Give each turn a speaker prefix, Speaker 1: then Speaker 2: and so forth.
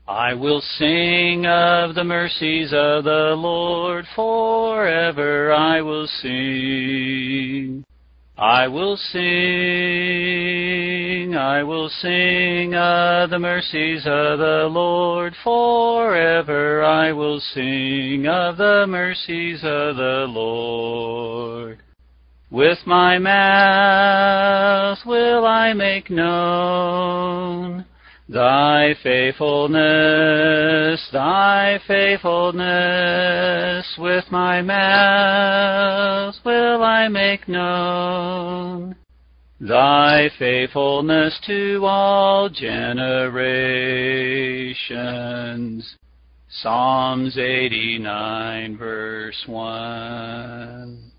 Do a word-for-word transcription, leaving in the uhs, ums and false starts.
Speaker 1: I will sing of the mercies of the Lord forever. I will sing. I will sing, I will sing of the mercies of the Lord forever. I will sing of the mercies of the Lord. With my mouth will I make known Thy faithfulness, Thy faithfulness. With my mouth will I make known Thy faithfulness to all generations. Psalms eighty-nine, verse one.